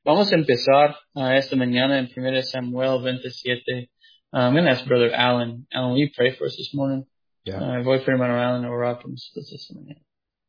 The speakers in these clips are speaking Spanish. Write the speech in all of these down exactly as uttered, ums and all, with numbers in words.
Vamos a empezar uh, esta mañana en Primera Samuel veintisiete. Uh, I'm going to ask Brother Alan. Alan, will you pray for us this morning? Yeah. Uh, voy a pedir a hermano Alan a orar por nosotros esta mañana.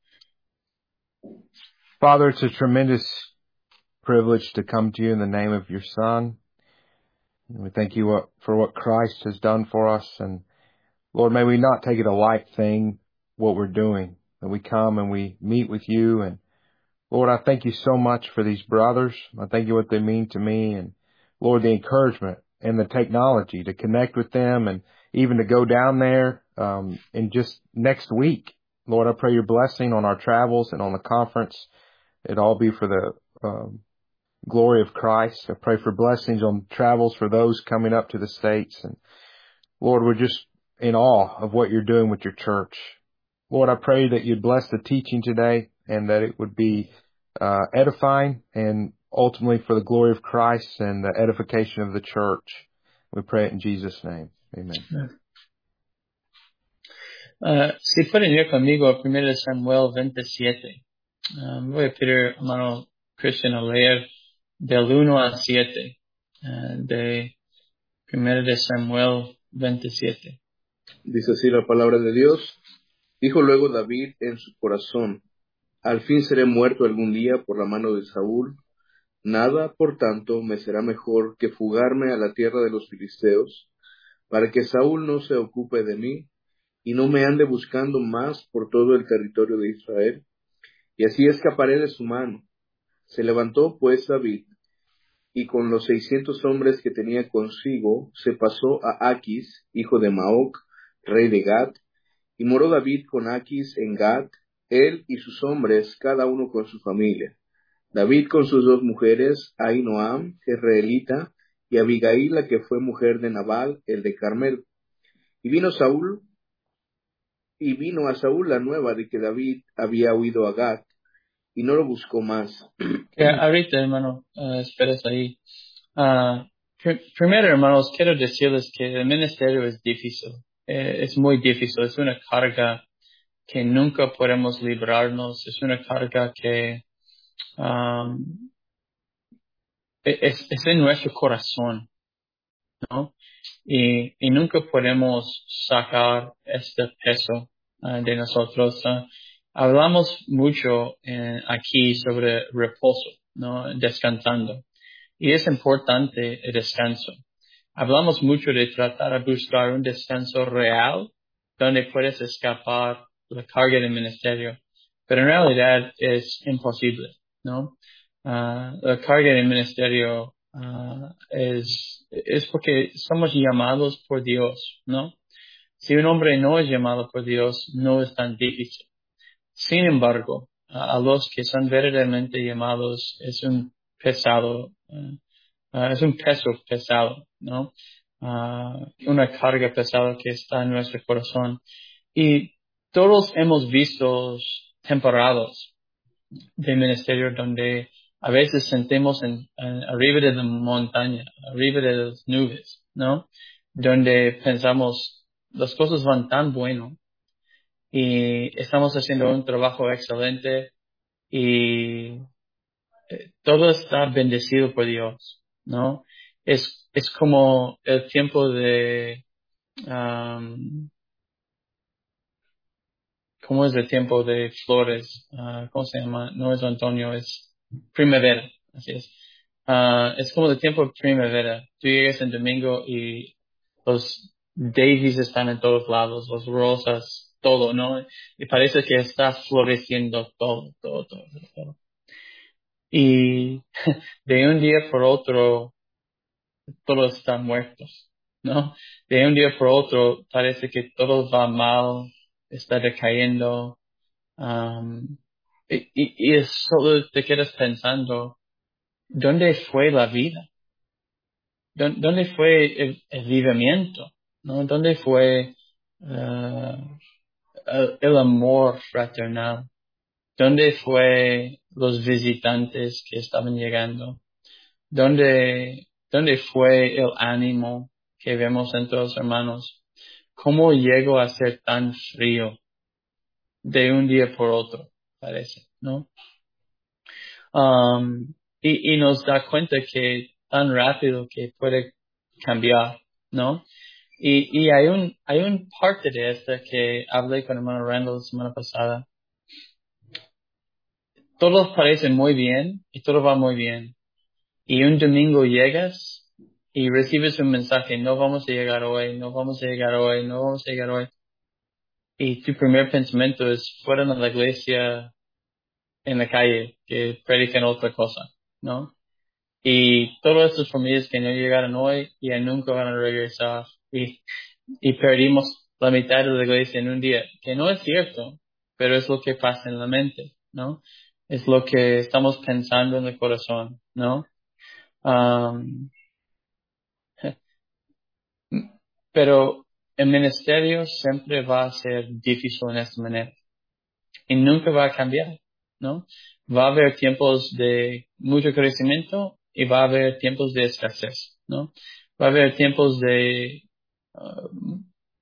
Father, it's a tremendous privilege to come to you in the name of your Son. And we thank you what, for what Christ has done for us. And Lord, may we not take it a light thing, what we're doing, that we come and we meet with you. And Lord, I thank you so much for these brothers. I thank you what they mean to me. And Lord, the encouragement and the technology to connect with them and even to go down there um, in just next week. Lord, I pray your blessing on our travels and on the conference. It all be for the um, glory of Christ. I pray for blessings on travels for those coming up to the States. And Lord, we're just in awe of what you're doing with your church. Lord, I pray that you'd bless the teaching today and that it would be uh, edifying and ultimately for the glory of Christ and the edification of the church. We pray it in Jesus' name. Amen. Uh, si pueden ir conmigo a Primera Samuel veintisiete. Um, voy a pedir a hermano Christian a leer del uno al siete uh, de Primera de Samuel veintisiete. Dice así la palabra de Dios. Dijo luego David en su corazón: al fin seré muerto algún día por la mano de Saúl. Nada, por tanto, me será mejor que fugarme a la tierra de los filisteos, para que Saúl no se ocupe de mí, y no me ande buscando más por todo el territorio de Israel, y así escaparé de su mano. Se levantó pues David, y con los seiscientos hombres que tenía consigo, se pasó a Aquis, hijo de Maoc, rey de Gat, y moró David con Aquis en Gat, él y sus hombres, cada uno con su familia. David con sus dos mujeres, Ahinoam, jezreelita, y Abigail, la que fue mujer de Nabal, el de Carmel. Y vino Saúl, y vino a Saúl la nueva de que David había huido a Gat, y no lo buscó más. Que ahorita, hermano, uh, esperes ahí. Uh, pr- primero, hermanos, quiero decirles que el ministerio es difícil. Eh, es muy difícil. Es una carga que nunca podemos librarnos. Es una carga que um, es, es en nuestro corazón, ¿no? Y, y nunca podemos sacar este peso uh, de nosotros. Uh, hablamos mucho eh, aquí sobre reposo, ¿no? Descansando. Y es importante el descanso. Hablamos mucho de tratar de buscar un descanso real donde puedes escapar la carga del ministerio, pero en realidad es imposible, ¿no? Uh, la carga del ministerio uh, es, es porque somos llamados por Dios, ¿no? Si un hombre no es llamado por Dios, no es tan difícil. Sin embargo, a, a los que son verdaderamente llamados es un pesado, uh, uh, es un peso pesado, ¿no? Uh, una carga pesada que está en nuestro corazón. Y todos hemos visto temporadas de ministerio donde a veces sentimos en, en arriba de la montaña, arriba de las nubes, ¿no? Donde pensamos, las cosas van tan bueno y estamos haciendo un trabajo excelente y eh, todo está bendecido por Dios, ¿no? Es, es como el tiempo de, um, ¿cómo es el tiempo de flores? Uh, ¿Cómo se llama? No es otoño, es primavera, así es. Uh, es como el tiempo de primavera. Tú llegas en domingo y los daisies están en todos lados, los rosas, todo, ¿no? Y parece que está floreciendo todo, todo, todo, todo. Y de un día por otro, todos están muertos, ¿no? De un día por otro, parece que todo va mal, está decayendo, um, y, y, y es solo te quedas pensando, ¿dónde fue la vida? ¿Dó- ¿Dónde fue el, el vivimiento? ¿No? ¿Dónde fue uh, el, el amor fraternal? ¿Dónde fue los visitantes que estaban llegando? ¿Dónde, dónde fue el ánimo que vemos entre los hermanos? ¿Cómo llegó a ser tan frío de un día por otro? Parece, ¿no? Um, y, y nos da cuenta que tan rápido que puede cambiar, ¿no? Y, y hay un, hay un parte de esta que hablé con el hermano Randall la semana pasada. Todo parece muy bien y todo va muy bien. Y un domingo llegas y recibes un mensaje, no vamos a llegar hoy, no vamos a llegar hoy, no vamos a llegar hoy. Y tu primer pensamiento es fuera de la iglesia, en la calle, que predican otra cosa, ¿no? Y todas estas familias que no llegaron hoy ya nunca van a regresar. Y, y perdimos la mitad de la iglesia en un día, que no es cierto, pero es lo que pasa en la mente, ¿no? Es lo que estamos pensando en el corazón, ¿no? Um, pero el ministerio siempre va a ser difícil en esta manera y nunca va a cambiar, ¿no? Va a haber tiempos de mucho crecimiento y va a haber tiempos de escasez, ¿no? Va a haber tiempos de uh,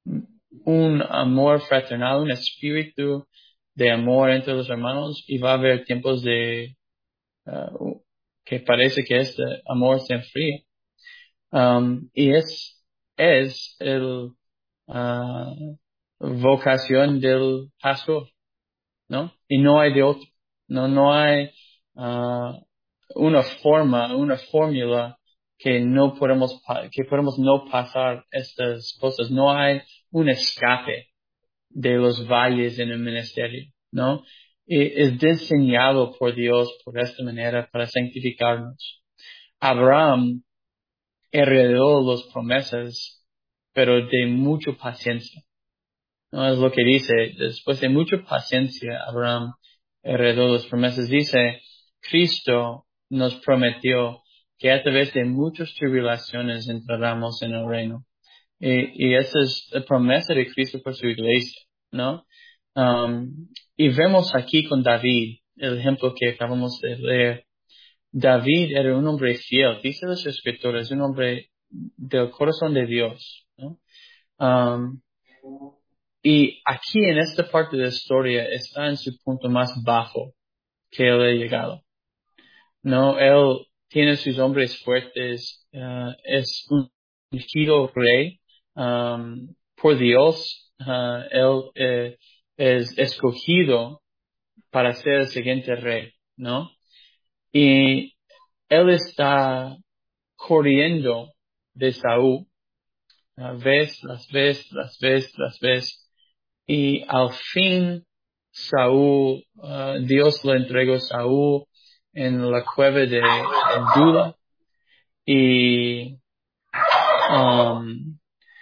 un amor fraternal, un espíritu de amor entre los hermanos y va a haber tiempos de uh, que parece que este amor se enfría. Um, y es, es el uh, vocación del pastor, ¿no? Y no hay de otro. No, no hay uh, una forma, una fórmula que no podemos, pa- que podemos no pasar estas cosas. No hay un escape de los valles en el ministerio, ¿no? Y es diseñado por Dios por esta manera para santificarnos. Abraham heredó las promesas, pero de mucha paciencia. No es lo que dice, después de mucha paciencia, Abraham heredó las promesas. Dice, Cristo nos prometió que a través de muchas tribulaciones entraremos en el reino. Y, y esa es la promesa de Cristo por su iglesia, ¿no? Um, y vemos aquí con David, el ejemplo que acabamos de leer. David era un hombre fiel, dice los escritores, un hombre del corazón de Dios, ¿no? Um, y aquí en esta parte de la historia está en su punto más bajo que él ha llegado. No, él tiene sus hombres fuertes, uh, es un ungido rey um, por Dios. Uh, él eh, es escogido para ser el siguiente rey, ¿no? Y él está corriendo de Saúl, uh, vez, las vez, las vez, las vez. Y al fin Saúl, uh, Dios le entregó a Saúl en la cueva de, de Dula y, um,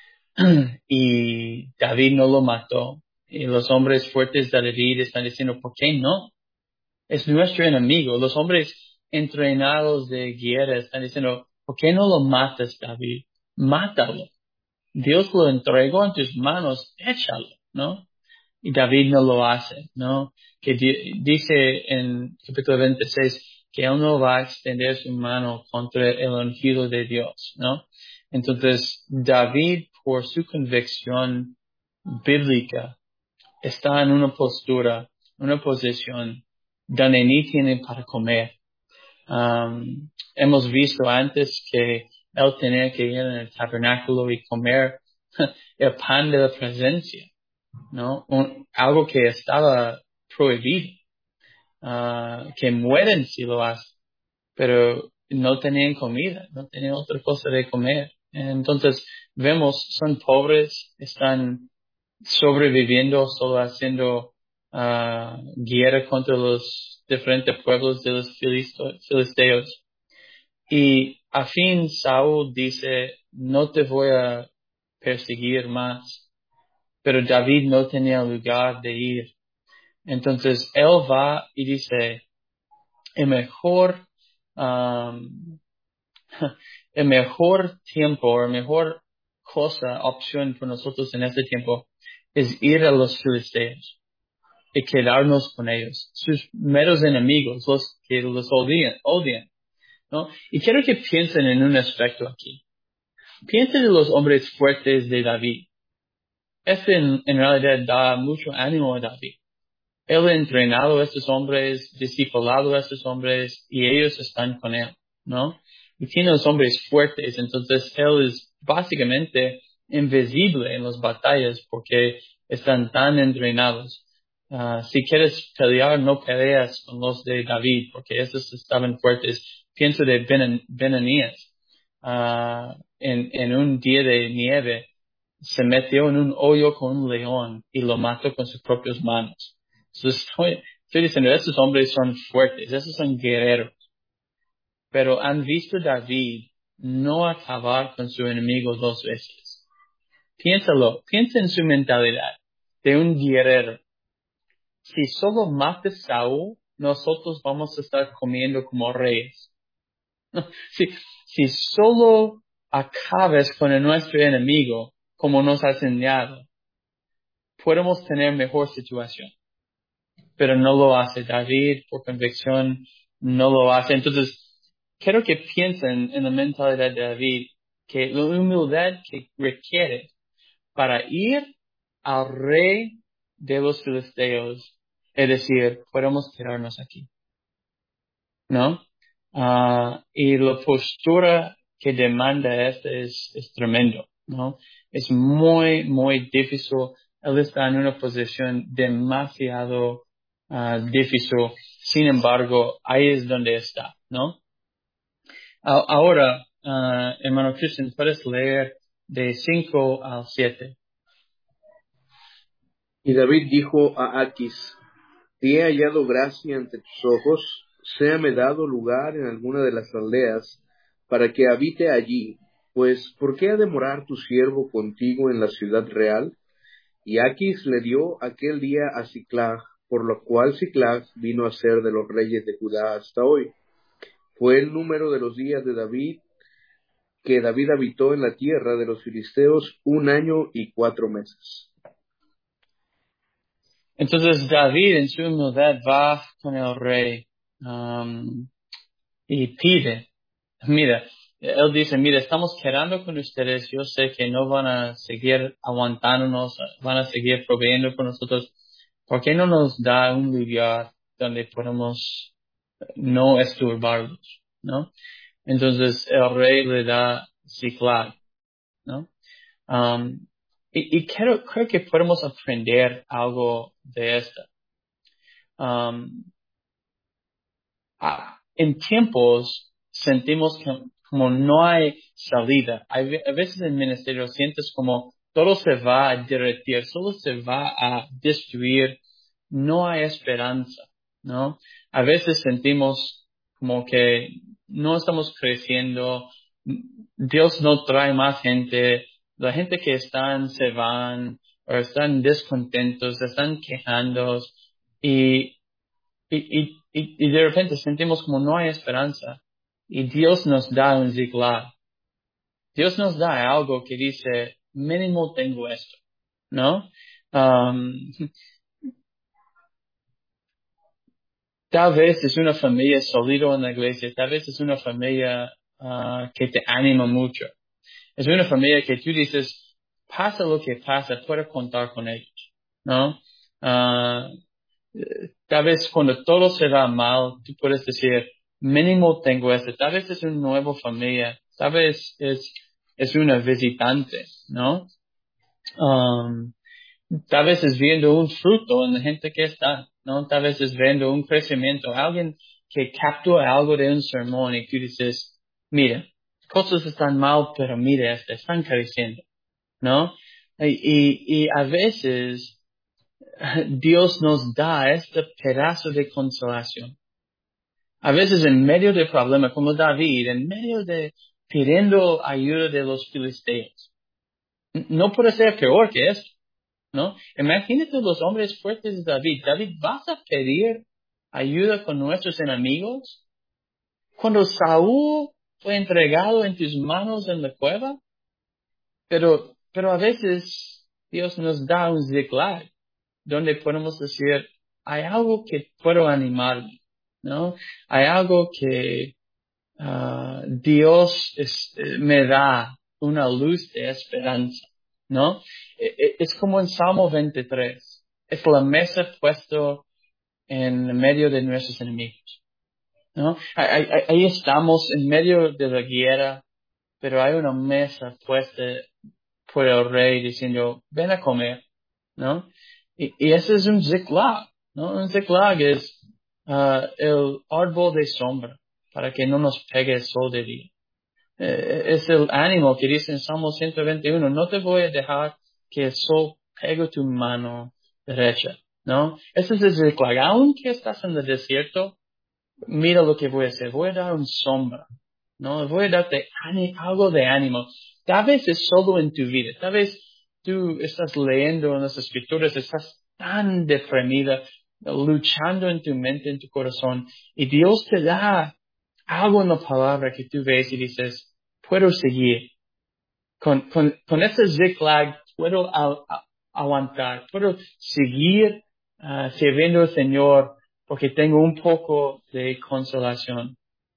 y David no lo mató. Y los hombres fuertes de David están diciendo, ¿por qué no? Es nuestro enemigo. Los hombres entrenados de guerra están diciendo, ¿por qué no lo matas, David? Mátalo. Dios lo entregó en tus manos, échalo, ¿no? Y David no lo hace, ¿no? Que di- dice en capítulo veintiséis que él no va a extender su mano contra el ungido de Dios, ¿no? Entonces, David, por su convicción bíblica, está en una postura, una posición donde ni tiene para comer. Um, hemos visto antes que él tenía que ir en el tabernáculo y comer el pan de la presencia, ¿no? Un, algo que estaba prohibido, uh, que mueren si lo hacen, pero no tenían comida, no tenían otra cosa de comer. Entonces, vemos, son pobres, están sobreviviendo, solo haciendo uh, guerra contra los diferentes pueblos de los filisto- filisteos. Y a fin Saúl dice, no te voy a perseguir más. Pero David no tenía lugar de ir. Entonces él va y dice, el mejor, um, el mejor tiempo, el mejor cosa, opción para nosotros en este tiempo es ir a los filisteos y quedarnos con ellos, sus meros enemigos, los que los odian, odian, ¿no? Y quiero que piensen en un aspecto aquí. Piensen en los hombres fuertes de David. Este en, en realidad da mucho ánimo a David. Él ha entrenado a estos hombres, discipulado a estos hombres, y ellos están con él, ¿no? Y tiene los hombres fuertes, entonces él es básicamente invisible en las batallas porque están tan entrenados. Uh, si quieres pelear, no peleas con los de David, porque esos estaban fuertes. Pienso de Ben- Benanías. Uh, en, en un día de nieve, se metió en un hoyo con un león y lo mató con sus propias manos. Entonces, estoy, estoy diciendo, esos hombres son fuertes, esos son guerreros. Pero han visto a David no acabar con su enemigo dos veces. Piénsalo, piensa en su mentalidad de un guerrero. Si solo mata a Saúl, nosotros vamos a estar comiendo como reyes. Si, si solo acabes con nuestro enemigo, como nos has enseñado, podemos tener mejor situación. Pero no lo hace David, por convicción, no lo hace. Entonces, quiero que piensen en la mentalidad de David, que la humildad que requiere para ir al rey de los filisteos, es decir, podemos quedarnos aquí, ¿no? Ah, y la postura que demanda este es, es tremendo, ¿no? Es muy, muy difícil. Él está en una posición demasiado ah, difícil. Sin embargo, ahí es donde está, ¿no? A- ahora, ah, hermano Christian, puedes leer de cinco al siete. Y David dijo a Aquis: Si he hallado gracia ante tus ojos, séame dado lugar en alguna de las aldeas, para que habite allí, pues ¿por qué ha de morar tu siervo contigo en la ciudad real? Y Aquis le dio aquel día a Siclag, por lo cual Siclag vino a ser de los reyes de Judá hasta hoy. Fue el número de los días de David, que David habitó en la tierra de los filisteos, un año y cuatro meses. Entonces David en su humildad va con el rey um, y pide, mira, él dice, mira, estamos quedando con ustedes, yo sé que no van a seguir aguantándonos, van a seguir proveyendo con nosotros, ¿por qué no nos da un lugar donde podemos no estorbarlos, ¿no? Entonces el rey le da Ziklag, ¿no? Um, y y creo, creo que podemos aprender algo de esto. Um, ah, en tiempos sentimos que como no hay salida. Hay ve- a veces en el ministerio sientes como todo se va a derretir, solo se va a destruir, no hay esperanza, ¿no? A veces sentimos como que no estamos creciendo, Dios no trae más gente, la gente que están se van, o están descontentos, están quejando, y y, y, y, y de repente sentimos como no hay esperanza. Y Dios nos da un Ziklag. Dios nos da algo que dice, mínimo tengo esto, ¿no? Um, tal vez es una familia sólida en la iglesia, tal vez es una familia uh, que te anima mucho. Es una familia que tú dices, pasa lo que pasa, puedes contar con ellos, ¿no? Uh, Tal vez cuando todo se va mal, tú puedes decir, mínimo tengo esto. Tal vez es una nueva familia. Tal vez es, es una visitante, ¿no? Um, tal vez es viendo un fruto en la gente que está, ¿no? Tal vez es viendo un crecimiento. Alguien que captura algo de un sermón y tú dices, mira, cosas están mal, pero mira, esto, están creciendo, ¿no? Y, y, y a veces, Dios nos da este pedazo de consolación. A veces en medio de problemas, como David, en medio de pidiendo ayuda de los filisteos. No puede ser peor que esto, ¿no? Imagínate los hombres fuertes de David. David, ¿vas a pedir ayuda con nuestros enemigos? Cuando Saúl fue entregado en tus manos en la cueva. Pero, pero a veces Dios nos da un Ziklag, donde podemos decir, hay algo que puedo animarme, ¿no? Hay algo que uh, Dios es, eh, me da una luz de esperanza, ¿no? E- e- Es como en Salmo veintitrés. Es la mesa puesto en medio de nuestros enemigos, ¿no? Ahí, ahí, ahí estamos en medio de la guerra, pero hay una mesa puesta por el rey diciendo, ven a comer, ¿no? Y, y ese es un ziklag, ¿no? Un ziklag es uh, el árbol de sombra, para que no nos pegue el sol de día. Eh, es el ánimo que dice en Salmo ciento veintiuno, no te voy a dejar que el sol pegue tu mano derecha, ¿no? Ese es el ziklag. Aunque estás en el desierto, mira lo que voy a hacer. Voy a dar un sombra, ¿no? Voy a darte algo de ánimo. Tal vez es solo en tu vida. Tal vez tú estás leyendo en las escrituras, estás tan deprimida, luchando en tu mente, en tu corazón, y Dios te da algo en la palabra que tú ves y dices, puedo seguir. Con, con, con ese ziklag puedo a, a, aguantar, puedo seguir uh, sirviendo al Señor porque tengo un poco de consolación.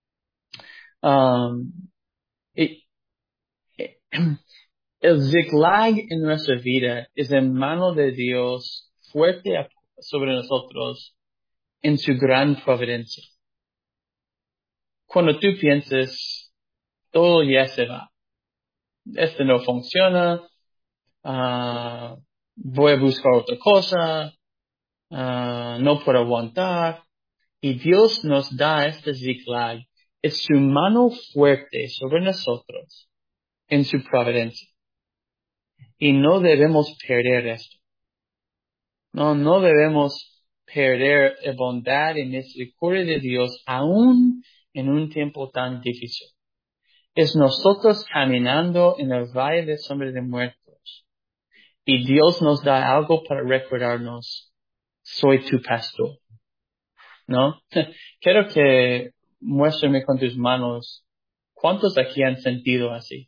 Um, y, y, el ziklag en nuestra vida es en mano de Dios fuerte sobre nosotros en su gran providencia. Cuando tú piensas, todo ya se va. Esto no funciona, uh, voy a buscar otra cosa, uh, no puedo aguantar. Y Dios nos da este ziklag. Es su mano fuerte sobre nosotros en su providencia. Y no debemos perder esto. No, no debemos perder la bondad y misericordia de Dios aún en un tiempo tan difícil. Es nosotros caminando en el valle de sombra de muertos. Y Dios nos da algo para recordarnos. Soy tu pastor. ¿No? Quiero que muéstrame con tus manos. ¿Cuántos aquí han sentido así?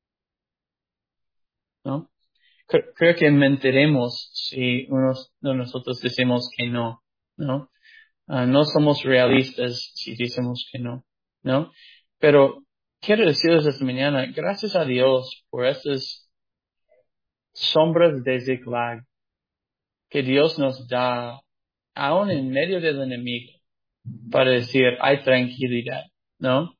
¿No? Creo que mentiremos si unos de nosotros decimos que no, ¿no? Uh, no somos realistas si decimos que no, ¿no? Pero quiero decirles esta mañana, gracias a Dios por estas sombras de ziklag que Dios nos da aún en medio del enemigo para decir, hay tranquilidad, ¿no?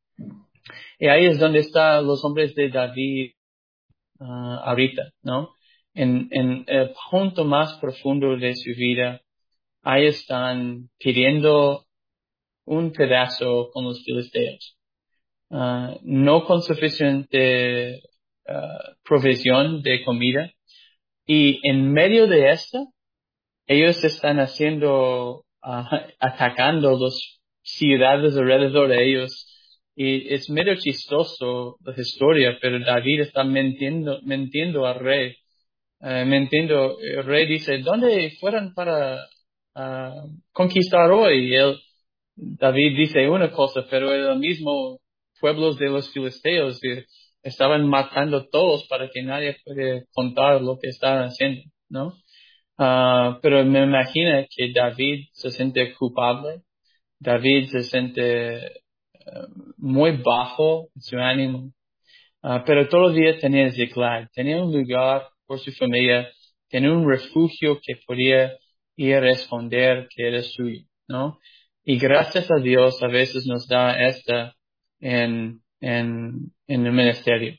Y ahí es donde están los hombres de David uh, ahorita, ¿no? En, en el punto más profundo de su vida, ahí están pidiendo un pedazo con los filisteos. Uh, no con suficiente uh, provisión de comida. Y en medio de esto, ellos están haciendo, uh, atacando las ciudades alrededor de ellos. Y es medio chistoso la historia, pero David está mintiendo, mintiendo al rey. Uh, mintiendo, el rey dice, ¿dónde fueron para uh, conquistar hoy? Y él, David dice una cosa, pero era el mismo pueblo de los filisteos y estaban matando todos para que nadie pueda contar lo que estaban haciendo, ¿no? Uh, pero me imagino que David se siente culpable. David se siente uh, muy bajo en su ánimo. Uh, pero todos los días tenía ziklag, tenía un lugar por su familia, tenía un refugio que podía ir a responder que era suyo, ¿no? Y gracias a Dios a veces nos da esta en, en, en el ministerio.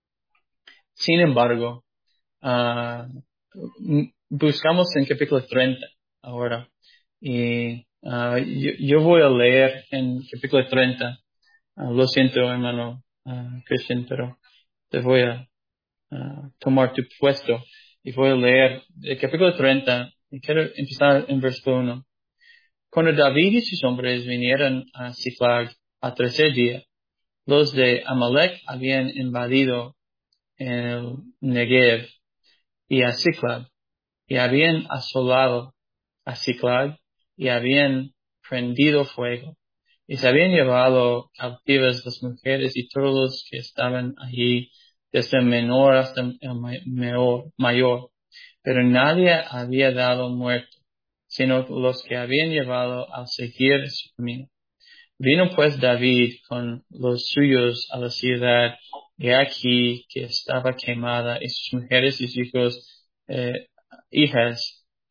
Sin embargo, uh, buscamos en capítulo treinta ahora. Y uh, yo, yo voy a leer en capítulo treinta. Uh, lo siento, hermano uh, Christian, pero te voy a uh, tomar tu puesto y voy a leer el capítulo treinta y quiero empezar en versículo uno. Cuando David y sus hombres vinieron a Ziklag al tercer día, los de Amalek habían invadido el Negev y a Ziklag y habían asolado a Ziklag y habían prendido fuego y se habían llevado cautivas las mujeres y todos los que estaban allí, desde el menor hasta el mayor, mayor, pero nadie había dado muerto, sino los que habían llevado a seguir su camino. Vino pues David con los suyos a la ciudad, y aquí que estaba quemada, y sus mujeres y sus hijos, eh, hijas,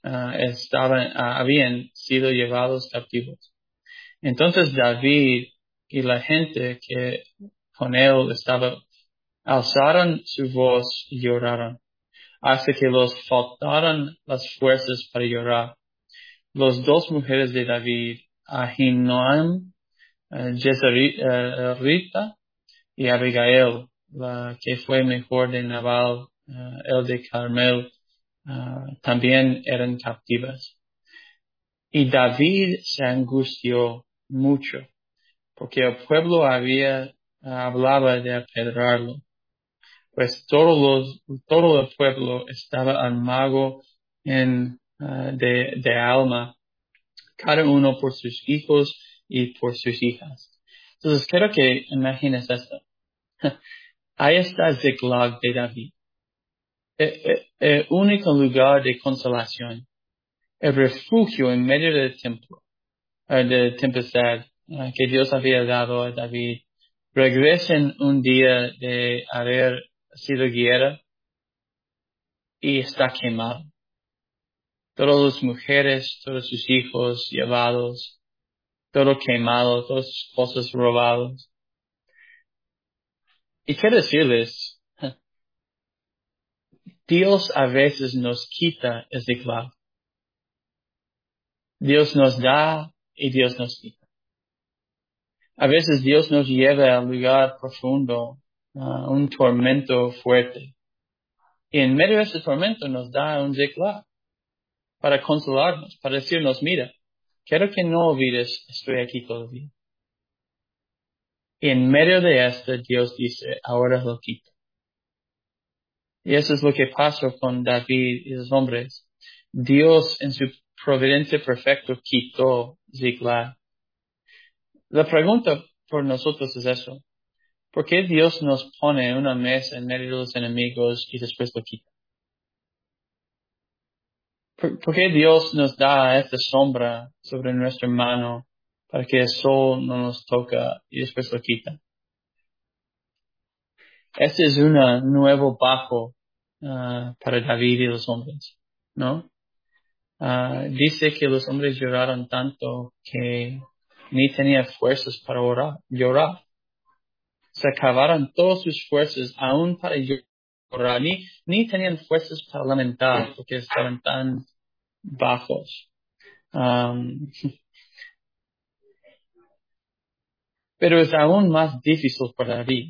uh, estaban, uh, habían sido llevados cautivos. Entonces David y la gente que con él estaba alzaron su voz y lloraron, hasta que los faltaron las fuerzas para llorar. Las dos mujeres de David, Ahinoam, uh, Jezreelita, y Abigail, la que fue mejor de Nabal, uh, el de Carmel, uh, también eran captivas. Y David se angustió mucho, porque el pueblo había, uh, hablaba de apedrearlo, pues todos los, todo el pueblo estaba armado en, uh, de, de alma, cada uno por sus hijos y por sus hijas. Entonces quiero que imagines esto. Ahí está Ziklag de David, el, el, el único lugar de consolación, el refugio en medio del templo, uh, de tempestad uh, que Dios había dado a David. Regresen un día de haber sido guerra y está quemado. Todas las mujeres, todos sus hijos llevados, todo quemado, todas sus cosas robadas. Y quiero decirles, Dios a veces nos quita el Ziklag. Dios nos da y Dios nos quita. A veces Dios nos lleva a un lugar profundo, a un tormento fuerte. Y en medio de ese tormento nos da un Ziklag para consolarnos, para decirnos, mira, quiero que no olvides, estoy aquí todavía. Y en medio de esto Dios dice, ahora lo quito. Y eso es lo que pasó con David y los hombres. Dios en su providencia perfecto quitó Ziklag. La pregunta por nosotros es eso. ¿Por qué Dios nos pone en una mesa en medio de los enemigos y después lo quita? ¿Por, por qué Dios nos da esta sombra sobre nuestra mano para que el sol no nos toca y después lo quita? Este es un nuevo bajo uh, para David y los hombres, ¿no? Uh, dice que los hombres lloraron tanto que ni tenían fuerzas para orar, llorar. Se acabaron todas sus fuerzas aún para llorar, ni, ni tenían fuerzas para lamentar porque estaban tan bajos. Um, pero es aún más difícil para David.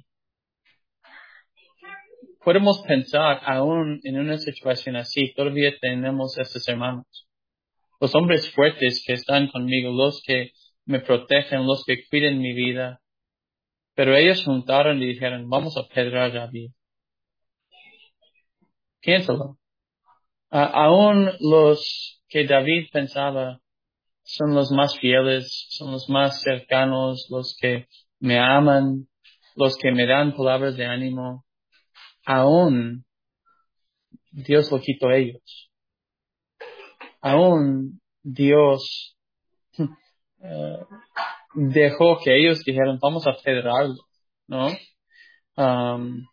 Podemos pensar aún en una situación así, todavía tenemos estos hermanos. Los hombres fuertes que están conmigo, los que me protegen, los que cuidan mi vida. Pero ellos juntaron y dijeron, vamos a apedrear a David. Piénsalo. Uh, aún los que David pensaba son los más fieles, son los más cercanos, los que me aman, los que me dan palabras de ánimo. Aún Dios lo quitó a ellos. Aún Dios uh, dejó que ellos dijeran, vamos a apedrearlo, ¿no? Um,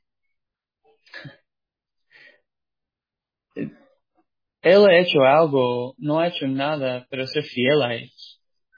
él ha hecho algo, no ha hecho nada, pero ser fiel a ellos.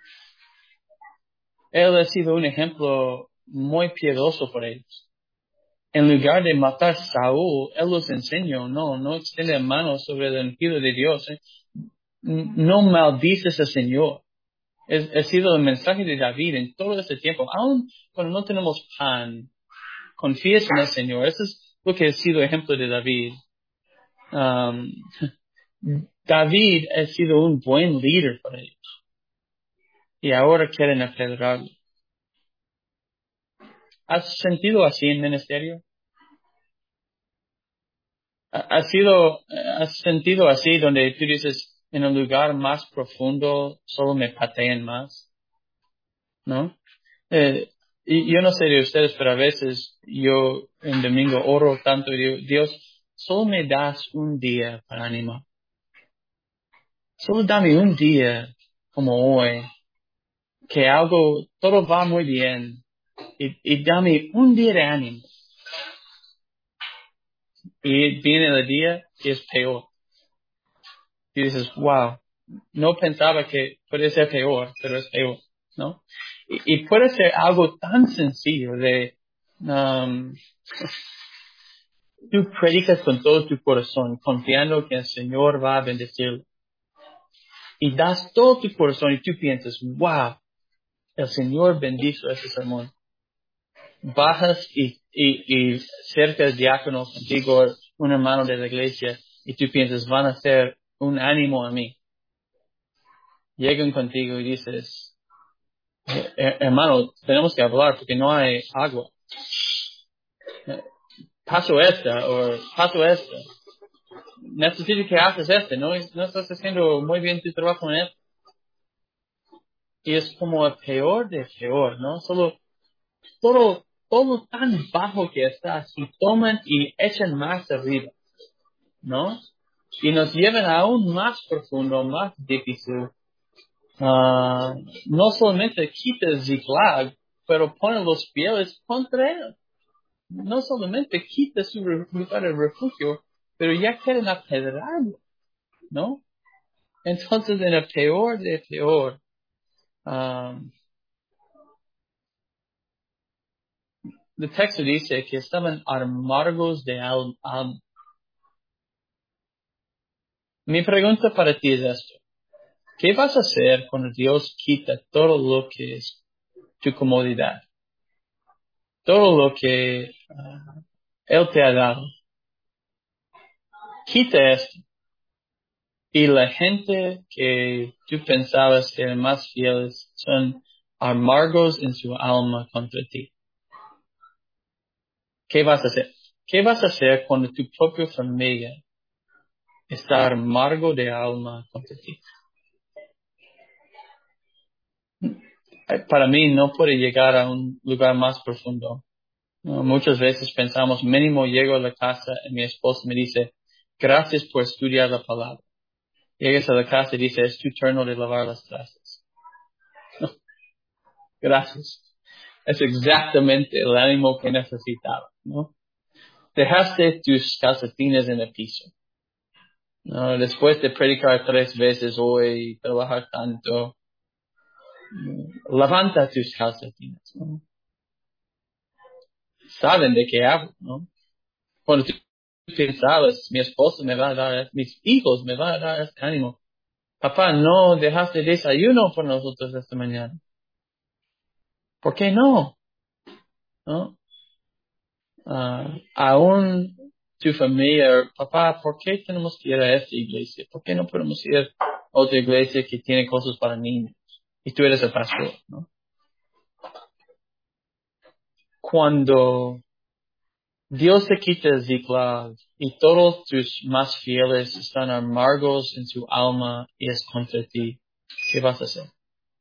Él ha sido un ejemplo muy piadoso por ellos. En lugar de matar a Saúl, él los enseñó, no, no extiende manos sobre el ungido de Dios. ¿eh? No maldices al Señor. Es, ha sido el mensaje de David en todo este tiempo. Aun cuando no tenemos pan, confíes en el Señor. Eso es lo que ha sido ejemplo de David. Um, David ha sido un buen líder para ellos. Y ahora quieren apedrearlo. ¿Has sentido así en ministerio? ¿Has sido, has sentido así donde tú dices, en un lugar más profundo solo me patean más? ¿No? Eh, y yo no sé de ustedes, pero a veces yo en domingo oro tanto y digo, Dios, solo me das un día para animar. Solo dame un día como hoy, que algo, todo va muy bien. Y, y dame un día de ánimo. Y viene el día y es peor. Y dices, wow, no pensaba que puede ser peor, pero es peor, ¿no? Y, y puede ser algo tan sencillo de, um, tú predicas con todo tu corazón, confiando que el Señor va a bendecirlo. Y das todo tu corazón y tú piensas, wow, el Señor bendijo ese sermón. Bajas y, y, y cerca del diácono contigo, un hermano de la iglesia, y tú piensas, van a ser un ánimo a mí. Llegan contigo y dices, eh, hermano, tenemos que hablar porque no hay agua. Eh, Paso esta, o paso esta. Necesito que haces este, ¿no? No estás haciendo muy bien tu trabajo en él. Y es como el peor de peor, ¿no? Solo, todo, todo tan bajo que está, y toman y echan más arriba, ¿no? Y nos llevan aún más profundo, más difícil. Uh, no solamente quita el Ziklag, pero pone los fieles contra él. No solamente quita su lugar de refugio, pero ya quieren apedrarlo, ¿no? Entonces, en el peor de peor, um, el texto dice que estaban amargos de alma. Al- Mi pregunta para ti es esto. ¿Qué vas a hacer cuando Dios quita todo lo que es tu comodidad? Todo lo que uh, Él te ha dado. Quita esto. Y la gente que tú pensabas que eran más fieles son amargos en su alma contra ti. ¿Qué vas a hacer? ¿Qué vas a hacer cuando tu propia familia está amargo de alma contra ti? Para mí no puede llegar a un lugar más profundo. No, muchas veces pensamos, mínimo llego a la casa y mi esposa me dice, gracias por estudiar la palabra. Llegas a la casa y dice, es tu turno de lavar las trastes. No, gracias. Es exactamente el ánimo que necesitaba, ¿no? Dejaste tus calcetines en el piso. ¿No? Después de predicar tres veces hoy, trabajar tanto, levanta tus calcetines, ¿no? Saben de qué hablo, ¿no? Cuando tú pensabas, mi esposo me va a dar, mis hijos me van a dar este ánimo. Papá, no dejaste desayuno por nosotros esta mañana. ¿Por qué no? ¿No? Uh, aún tu familia, papá, ¿por qué tenemos que ir a esta iglesia? ¿Por qué no podemos ir a otra iglesia que tiene cosas para niños? Y tú eres el pastor, ¿no? Cuando Dios te quita el Ziklag y todos tus más fieles están amargos en su alma y es contra ti, ¿qué vas a hacer?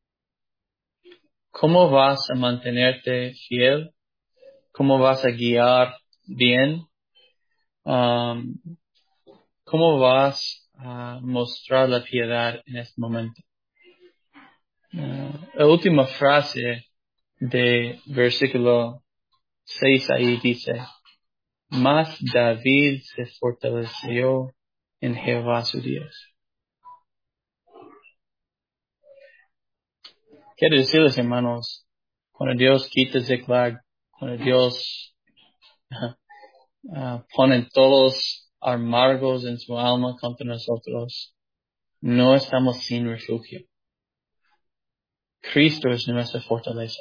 ¿Cómo vas a mantenerte fiel? ¿Cómo vas a guiar bien? Um, ¿Cómo vas a mostrar la piedad en este momento? Uh, la última frase de versículo seis ahí dice, mas David se fortaleció en Jehová su Dios. Quiero decirles, hermanos, cuando Dios quita Ziklag, cuando Dios uh, pone todos amargos en su alma contra nosotros, no estamos sin refugio. Cristo es nuestra fortaleza.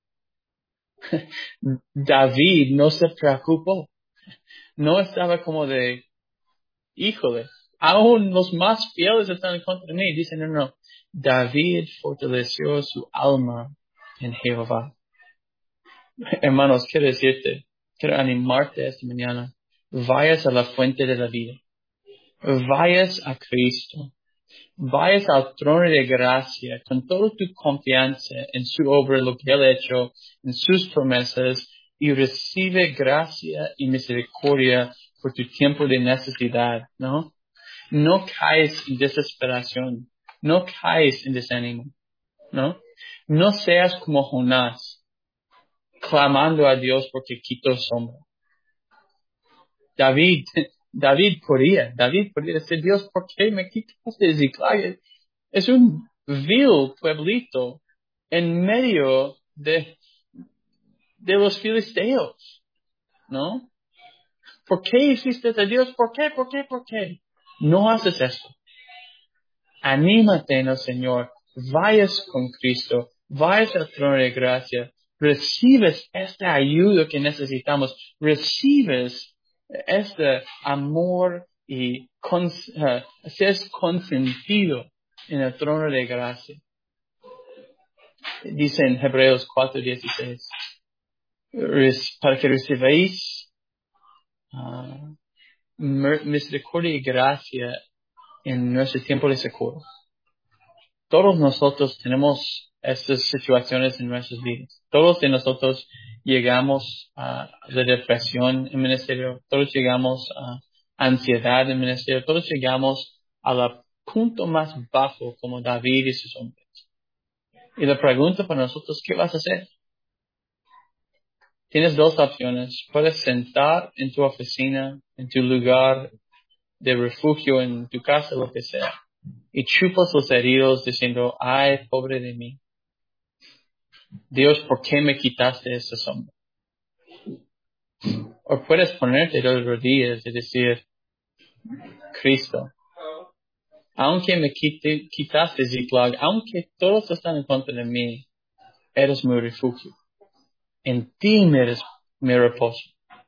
David no se preocupó. No estaba como de, híjole, aún los más fieles están en contra de mí. Dicen, no, no. David fortaleció su alma en Jehová. Hermanos, quiero decirte, quiero animarte esta mañana. Vayas a la fuente de la vida. Vayas a Cristo. Vayas al trono de gracia con toda tu confianza en su obra, lo que Él ha hecho, en sus promesas, y recibe gracia y misericordia por tu tiempo de necesidad, ¿no? No caes en desesperación. No caes en desánimo, ¿no? No seas como Jonás, clamando a Dios porque quitó sombra. David David podía, David podía decir, Dios, ¿por qué me quitaste de Ziklag? Es un vil pueblito en medio de, de los filisteos, ¿no? ¿Por qué hiciste a Dios? ¿Por qué? ¿Por qué? ¿Por qué? No haces eso. Anímate en el Señor. Vayas con Cristo. Vayas al trono de gracia. Recibes esta ayuda que necesitamos. Recibes este amor y cons, uh, seas consentido en el trono de gracia. Dice en Hebreos cuatro dieciséis, para que recibáis uh, misericordia y gracia en nuestro tiempo de socorro. Todos nosotros tenemos estas situaciones en nuestras vidas. Todos de nosotros llegamos a la depresión en el ministerio. Todos llegamos a ansiedad en el ministerio. Todos llegamos al punto más bajo como David y sus hombres. Y la pregunta para nosotros, ¿qué vas a hacer? Tienes dos opciones. Puedes sentar en tu oficina, en tu lugar de refugio, en tu casa, lo que sea, y chupas los heridos diciendo, ay, pobre de mí. Dios, ¿por qué me quitaste esa sombra? O puedes ponerte de rodillas y decir, Cristo, aunque me quite, quitaste Ziklag, aunque todos están en contra de mí, eres mi refugio. En ti me, eres, me reposo.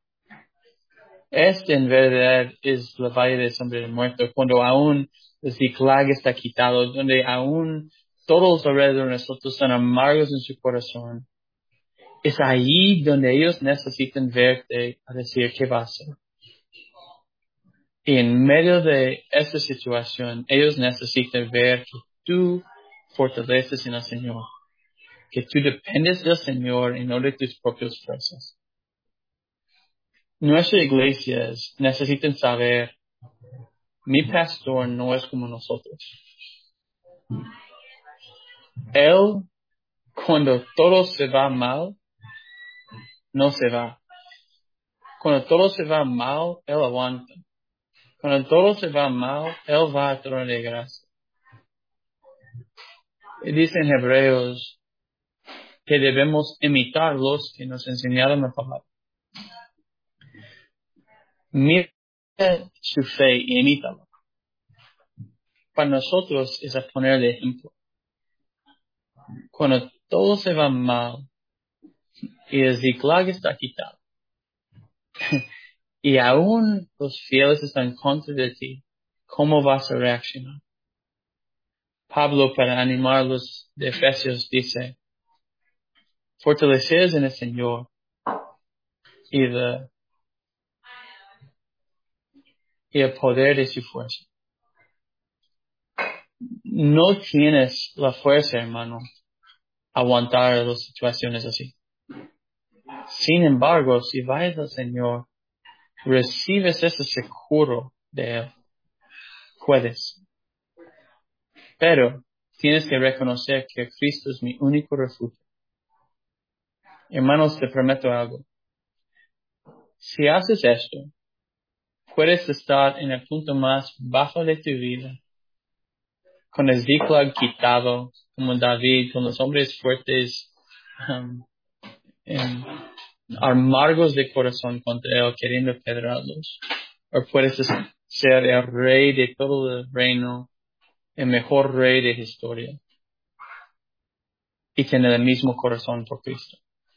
Este en verdad es la valle de sombra de muerto, cuando aún Ziklag está quitado, donde aún todos alrededor de nosotros son amargos en su corazón. Es ahí donde ellos necesitan verte a decir qué va a hacer. Y en medio de esta situación, ellos necesitan ver que tú fortaleces en el Señor, que tú dependes del Señor y no de tus propias fuerzas. Nuestras iglesias necesitan saber, mi pastor no es como nosotros. Él, cuando todo se va mal, no se va. Cuando todo se va mal, Él aguanta. Cuando todo se va mal, Él va al trono de gracia. Y dice en Hebreos que debemos imitar los que nos enseñaron la palabra. Mira su fe y imítalo. Para nosotros es a poner de ejemplo. Cuando todo se va mal y el Ziklag está quitado y aún los fieles están en contra de ti, ¿cómo vas a reaccionar? Pablo, para animar a los de Efesios, dice, fortaleceos en el Señor y, de, y el poder de su fuerza. No tienes la fuerza, hermano, aguantar las situaciones así. Sin embargo, si vas al Señor, recibes ese seguro de Él. Puedes. Pero tienes que reconocer que Cristo es mi único refugio. Hermanos, te prometo algo. Si haces esto, puedes estar en el punto más bajo de tu vida, con el Ziklag quitado, como David, con los hombres fuertes, um, en, amargos de corazón contra Él, queriendo pedrarlos. O puedes ser el rey de todo el reino, el mejor rey de la historia, y tener el mismo corazón por Cristo.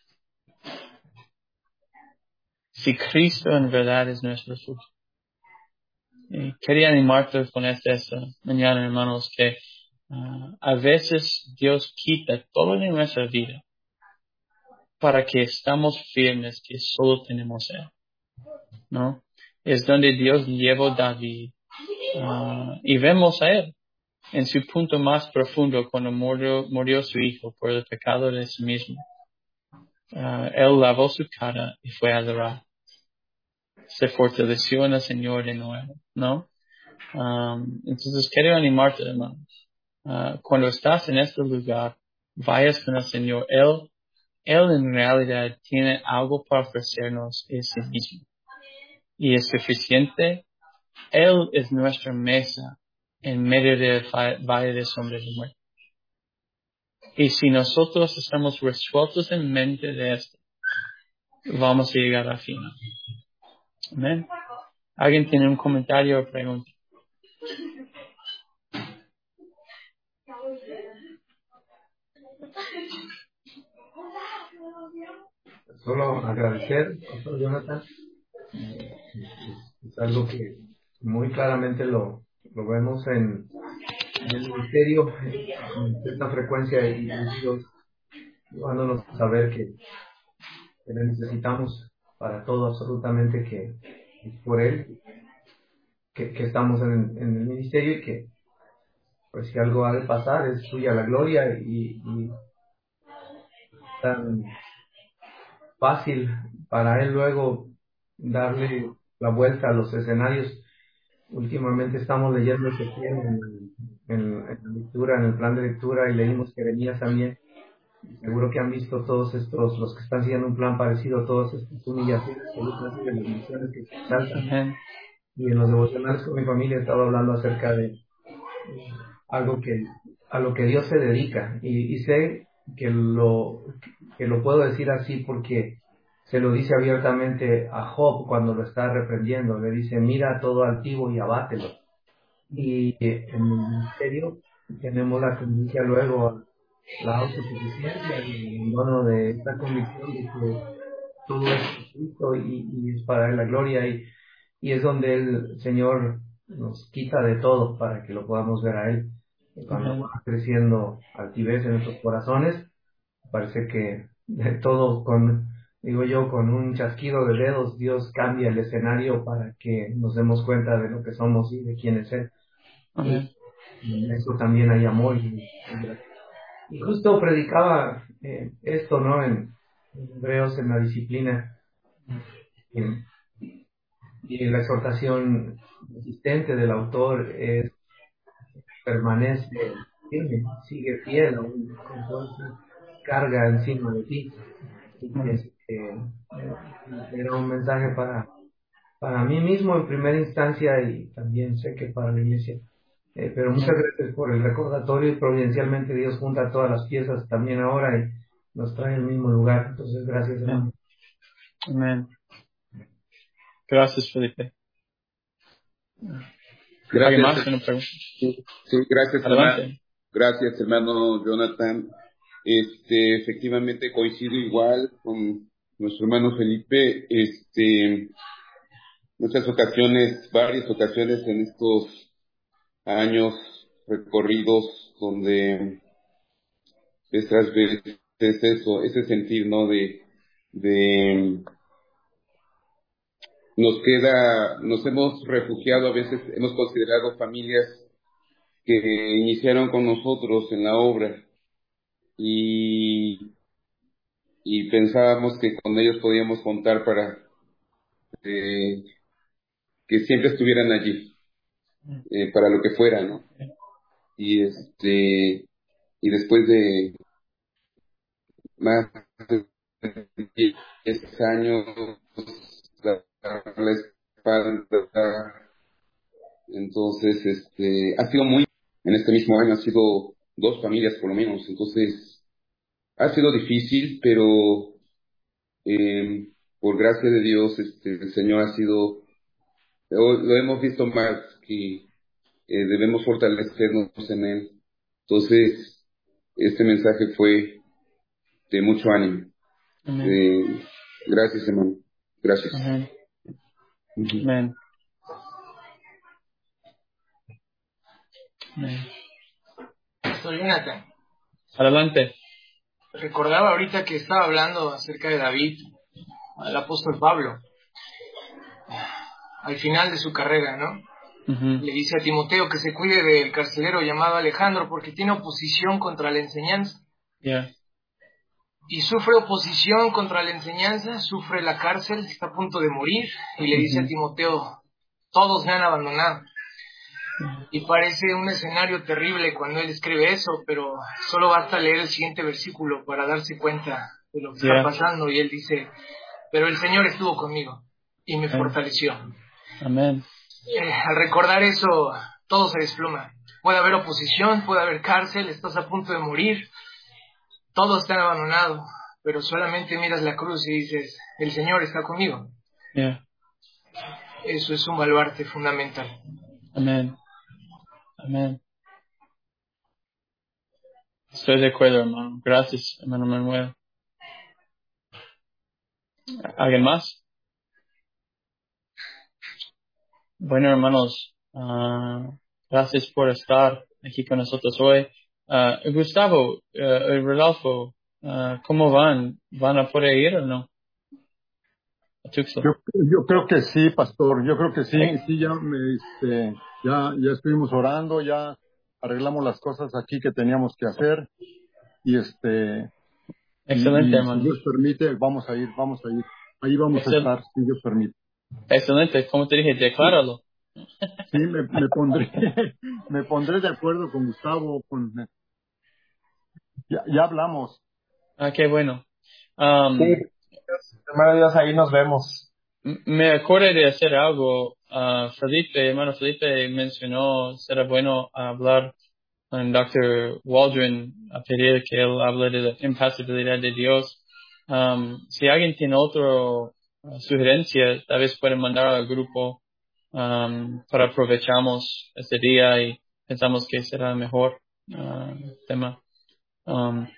Si Cristo en verdad es nuestro refugio. Y quería animarte con esta, esta mañana, hermanos, que uh, a veces Dios quita todo de nuestra vida para que estamos firmes que solo tenemos Él, ¿no? Es donde Dios llevó a David uh, y vemos a Él en su punto más profundo cuando murió, murió su hijo por el pecado de sí mismo. Uh, él lavó su cara y fue a adorar. Se fortaleció en el Señor de nuevo, ¿no? Um, entonces quiero animarte, hermanos. Uh, cuando estás en este lugar, vayas con el Señor. Él, Él en realidad tiene algo para ofrecernos en sí mismo. Y es suficiente Él es nuestra mesa en medio del valle de sombra de muerte. Y si nosotros estamos resueltos en mente de esto, vamos a llegar al final. Amén. ¿Alguien tiene un comentario o pregunta? Solo agradecer, Pastor Jonathan. Es, es algo que muy claramente lo, lo vemos en, en el ministerio con cierta frecuencia y Dios llevándonos a saber que, que le necesitamos para todo, absolutamente, que es por Él que, que estamos en, en el ministerio y que pues si algo ha de pasar es suya la gloria y, y tan fácil para Él luego darle la vuelta a los escenarios. Últimamente estamos leyendo Ezequiel en, en, en la lectura, en el plan de lectura, y leímos Jeremías también. Seguro que han visto todos estos, los que están siguiendo un plan parecido, todas estas humillaciones por parte de las naciones que se exaltan. Amén. Y en los devocionales con mi familia he estado hablando acerca de algo que a lo que Dios se dedica, y, y sé que lo que lo puedo decir así porque se lo dice abiertamente a Job cuando lo está reprendiendo. Le dice: mira todo altivo y abátelo. Y eh, en el ministerio tenemos la tendencia luego a la autosuficiencia y el abandono de esta convicción de que todo es Cristo y, y es para Él la gloria, y, y es donde el Señor nos quita de todo para que lo podamos ver a Él. Y cuando Amén. va creciendo altivez en nuestros corazones, parece que de todo, con, digo yo, con un chasquido de dedos, Dios cambia el escenario para que nos demos cuenta de lo que somos y de quién es Él. Amén. Y en eso también hay amor y, y gracia. Y justo predicaba eh, esto, ¿no? En, en Hebreos, en la disciplina, en- y la exhortación insistente del autor es: permanece firme, sigue fiel aún con toda esa carga encima de ti. Y pienso que eh, era un mensaje para, para mí mismo en primera instancia, y también sé que para la iglesia. Eh, pero muchas gracias por el recordatorio, y providencialmente Dios junta todas las piezas también ahora y nos trae al mismo lugar. Entonces, gracias, hermano. Amén. Gracias, Felipe. ¿Alguien más Gracias. tiene una pregunta? Sí, sí, gracias, hermano. Adelante. Gracias, hermano Jonathan. Este, efectivamente coincido igual con nuestro hermano Felipe. Este, muchas ocasiones, varias ocasiones en estos años recorridos donde vez tras vez es eso, ese sentir, ¿no? De, de, nos queda, nos hemos refugiado, a veces hemos considerado familias que iniciaron con nosotros en la obra, y, y pensábamos que con ellos podíamos contar para eh, que siempre estuvieran allí, eh, para lo que fuera, ¿no? Y este, y después de más de diez años, la, la espalda, entonces, este, ha sido muy, en este mismo año ha sido dos familias por lo menos, entonces, ha sido difícil, pero Eh, por gracia de Dios, este, el Señor ha sido, lo, lo hemos visto más, que eh, debemos fortalecernos en Él. Entonces, este mensaje fue de mucho ánimo. Amén. Eh, gracias, hermano. Gracias. Amén. Ujú. Amén. Amén. Pastor Jonathan, Adelante. recordaba ahorita que estaba hablando acerca de David, el apóstol Pablo, al final de su carrera, ¿no? Ujú. Le dice a Timoteo que se cuide del carcelero llamado Alejandro porque tiene oposición contra la enseñanza. Yeah. Y sufre oposición contra la enseñanza, sufre la cárcel, está a punto de morir, y le dice a Ujú. Timoteo: todos me han abandonado. Y parece un escenario terrible cuando él escribe eso, pero solo basta leer el siguiente versículo para darse cuenta de lo que Yeah. está pasando. Y él dice: pero el Señor estuvo conmigo y me Amén. fortaleció. Amén. Eh, al recordar eso, todo se desploma. Puede haber oposición, puede haber cárcel, estás a punto de morir, todo está abandonado, pero solamente miras la cruz y dices, el Señor está conmigo. Yeah. Eso es un baluarte fundamental. Amén. Amén. Estoy de acuerdo, hermano. Gracias, hermano Manuel. ¿Alguien más? Bueno, hermanos, uh, gracias por estar aquí con nosotros hoy. Uh, Gustavo, uh, Rodolfo, uh, ¿cómo van? ¿Van a poder ir o no? A Tuxtla. Yo, yo creo que sí, pastor. Yo creo que sí. Sí, ya, me, este, ya, ya estuvimos orando, ya arreglamos las cosas aquí que teníamos que hacer y este, Excelente, y, y si hermano. Dios permite, vamos a ir, vamos a ir. Ahí vamos a Excel- estar, si Dios permite. Excelente. Como te dije, decláralo. Sí, me, me pondré, me pondré de acuerdo con Gustavo, con, ya, ya hablamos. Ah, qué bueno. Um, Sí, hermano Dios, ahí nos vemos. m- me acordé de hacer algo. Uh, Felipe, hermano Felipe mencionó, será bueno hablar con doctor Waldron a pedir que él hable de la impasibilidad de Dios. Um, si alguien tiene otra uh, sugerencia, tal vez pueden mandar al grupo um, para aprovechamos este día y pensamos que será mejor uh, tema um,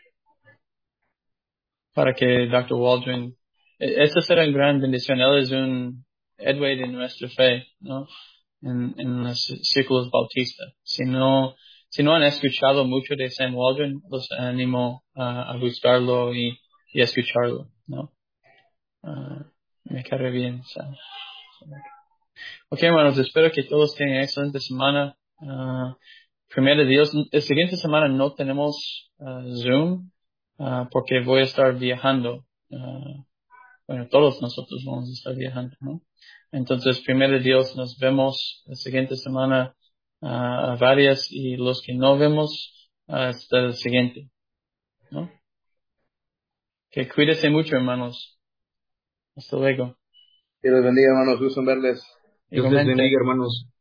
para que doctor Waldron, e- esta será una gran bendición. Él es un héroe de nuestra fe, ¿no? En, en los círculos bautistas. Si no, si no han escuchado mucho de Sam Waldron, los animo a, a buscarlo y, y escucharlo, ¿no? Ah, me cae bien, Sam. Ok, hermanos, espero que todos tengan excelente semana. Uh, primero Dios, la siguiente semana no tenemos ah, Zoom ah, porque voy a estar viajando. Ah, bueno, todos nosotros vamos a estar viajando, ¿no? Entonces, primero Dios, nos vemos la siguiente semana ah, a varias y los que no vemos hasta el siguiente, ¿no? Que cuídense mucho, hermanos. Hasta luego. Que los bendiga, hermanos. Gusto en verles. Dios les Igualmente. bendiga, hermanos.